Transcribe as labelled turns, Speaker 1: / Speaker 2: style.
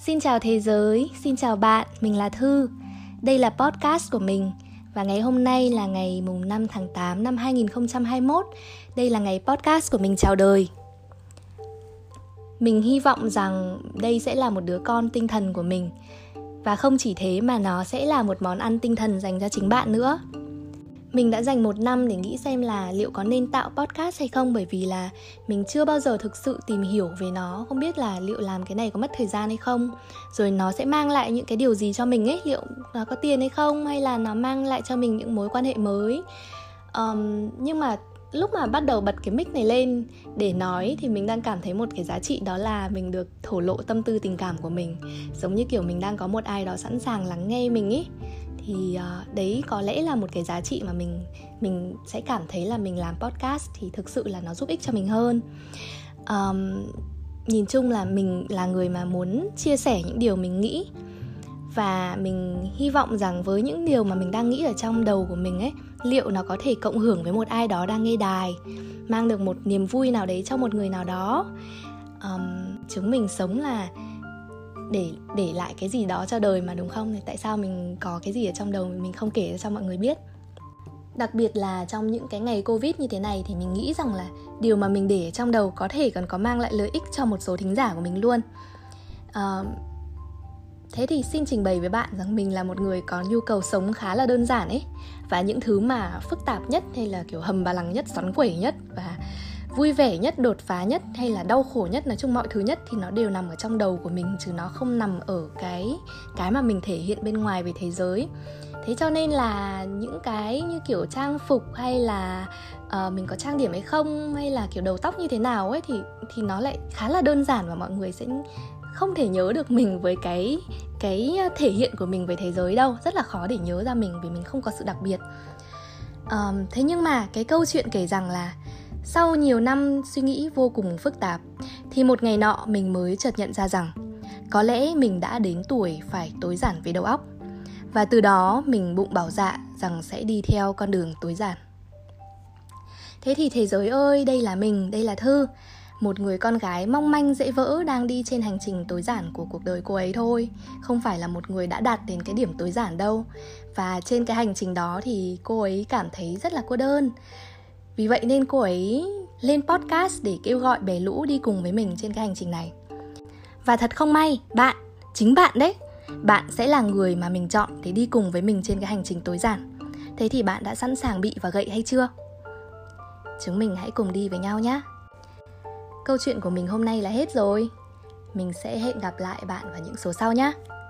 Speaker 1: Xin chào thế giới, xin chào bạn, mình là Thư. Đây là podcast của mình. Và ngày hôm nay là ngày mùng 5 tháng 8 năm 2021. Đây là ngày podcast của mình chào đời. Mình hy vọng rằng đây sẽ là một đứa con tinh thần của mình. Và không chỉ thế mà nó sẽ là một món ăn tinh thần dành cho chính bạn nữa. Mình đã dành 1 năm để nghĩ xem là liệu có nên tạo podcast hay không, bởi vì là mình chưa bao giờ thực sự tìm hiểu về nó, không biết là liệu làm cái này có mất thời gian hay không, rồi nó sẽ mang lại những cái điều gì cho mình ấy, liệu nó có tiền hay không, hay là nó mang lại cho mình những mối quan hệ mới. Nhưng mà lúc mà bắt đầu bật cái mic này lên để nói thì mình đang cảm thấy một cái giá trị, đó là mình được thổ lộ tâm tư tình cảm của mình, giống như kiểu mình đang có một ai đó sẵn sàng lắng nghe mình ấy. Thì đấy có lẽ là một cái giá trị mà mình sẽ cảm thấy là mình làm podcast thì thực sự là nó giúp ích cho mình hơn. Nhìn chung là mình là người mà muốn chia sẻ những điều mình nghĩ. Và mình hy vọng rằng với những điều mà mình đang nghĩ ở trong đầu của mình ấy, liệu nó có thể cộng hưởng với một ai đó đang nghe đài, mang được một niềm vui nào đấy cho một người nào đó. Chúng mình sống là để lại cái gì đó cho đời mà, đúng không? Thì tại sao mình có cái gì ở trong đầu mình không kể cho mọi người biết? Đặc biệt là trong những cái ngày Covid như thế này thì mình nghĩ rằng là điều mà mình để ở trong đầu có thể còn có mang lại lợi ích cho một số thính giả của mình luôn. Thế thì xin trình bày với bạn rằng mình là một người có nhu cầu sống khá là đơn giản ấy. Và những thứ mà phức tạp nhất, hay là kiểu hầm bà lằng nhất, xoắn quẩy nhất, và vui vẻ nhất, đột phá nhất, hay là đau khổ nhất, nói chung mọi thứ nhất thì nó đều nằm ở trong đầu của mình, chứ nó không nằm ở cái mà mình thể hiện bên ngoài về thế giới. Thế cho nên là những cái như kiểu trang phục, hay là mình có trang điểm hay không, hay là kiểu đầu tóc như thế nào ấy, thì nó lại khá là đơn giản, và mọi người sẽ không thể nhớ được mình với cái thể hiện của mình về thế giới đâu. Rất là khó để nhớ ra mình vì mình không có sự đặc biệt. Thế nhưng mà cái câu chuyện kể rằng là sau nhiều năm suy nghĩ vô cùng phức tạp, thì một ngày nọ mình mới chợt nhận ra rằng có lẽ mình đã đến tuổi phải tối giản về đầu óc. Và từ đó mình bụng bảo dạ rằng sẽ đi theo con đường tối giản. Thế thì thế giới ơi, đây là mình, đây là Thư, một người con gái mong manh dễ vỡ đang đi trên hành trình tối giản của cuộc đời cô ấy thôi. Không phải là một người đã đạt đến cái điểm tối giản đâu. Và trên cái hành trình đó thì cô ấy cảm thấy rất là cô đơn. Vì vậy nên cô ấy lên podcast để kêu gọi bè lũ đi cùng với mình trên cái hành trình này. Và thật không may, chính bạn đấy, bạn sẽ là người mà mình chọn để đi cùng với mình trên cái hành trình tối giản. Thế thì bạn đã sẵn sàng bị và gậy hay chưa? Chúng mình hãy cùng đi với nhau nhé. Câu chuyện của mình hôm nay là hết rồi. Mình sẽ hẹn gặp lại bạn vào những số sau nhé.